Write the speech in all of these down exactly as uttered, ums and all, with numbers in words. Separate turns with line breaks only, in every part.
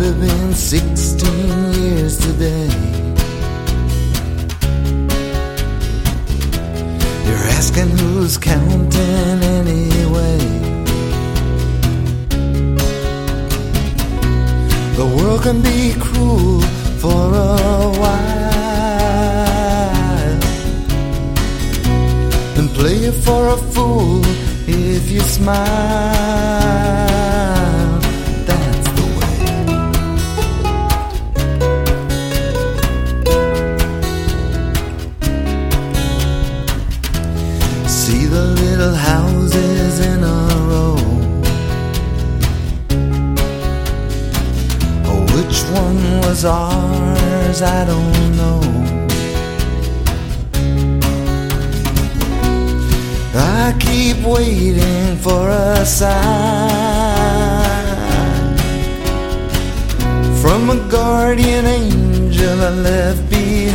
have been sixteen years today. You're asking who's counting anyway. The world can be cruel for a while and play you for a fool if you smile. That's the way. See the little houses in a row. Which one was ours, I don't know. I keep waiting for a sign from a guardian angel I left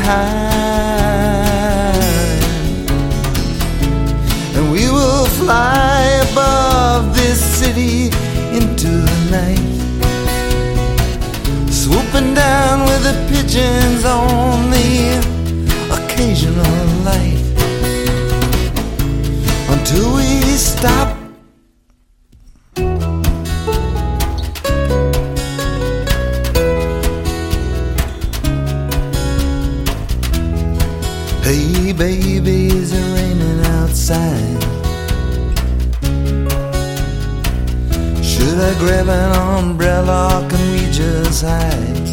behind. And we will fly above this city into the night, swooping down with the pigeons on the occasional light, until we stop. Hey baby, is it raining outside? Should I grab an umbrella or can we just hide?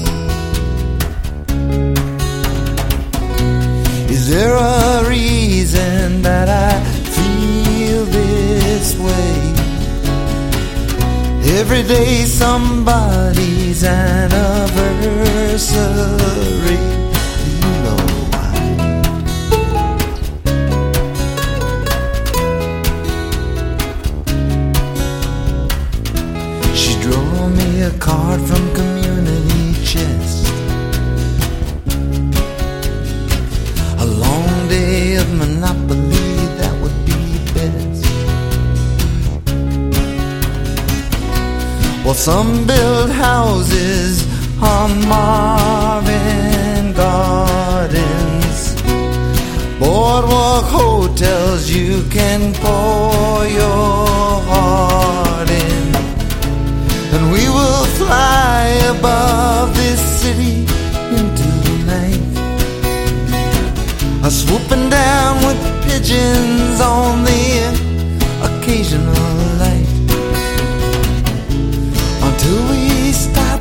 Is there a reason that I feel this way? Every day somebody's anniversary. You know why? She drew me a card from Community Chest. A long day of Monopoly, that would be best. Well, some build houses on Marvin Gardens, boardwalk hotels you can pour your heart in. And we will fly above this city into the night, swooping down with pigeons on the occasional light, until we stop.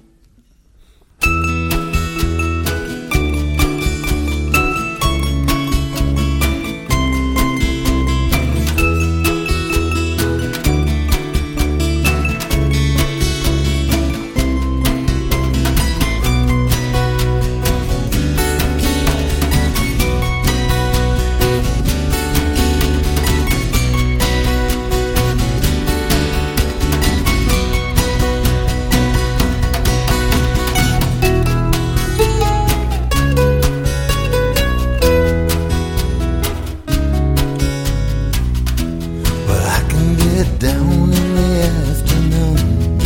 Down in the afternoon,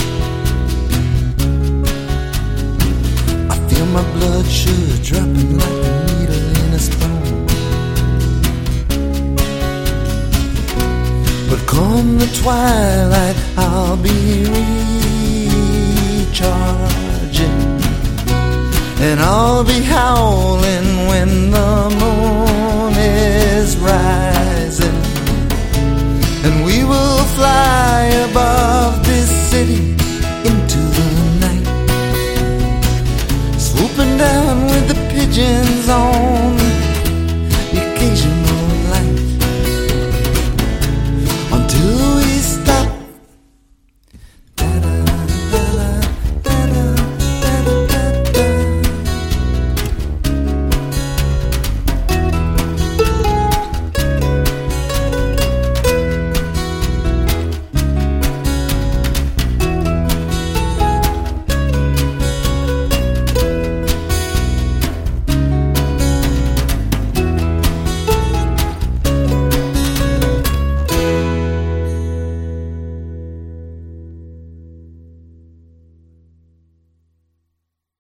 I feel my blood sugar dropping like a needle in a spoon. But come the twilight, I'll be recharging, and I'll be howling when the moon is rising. And we will fly above this city into the night, swooping down with the pigeons on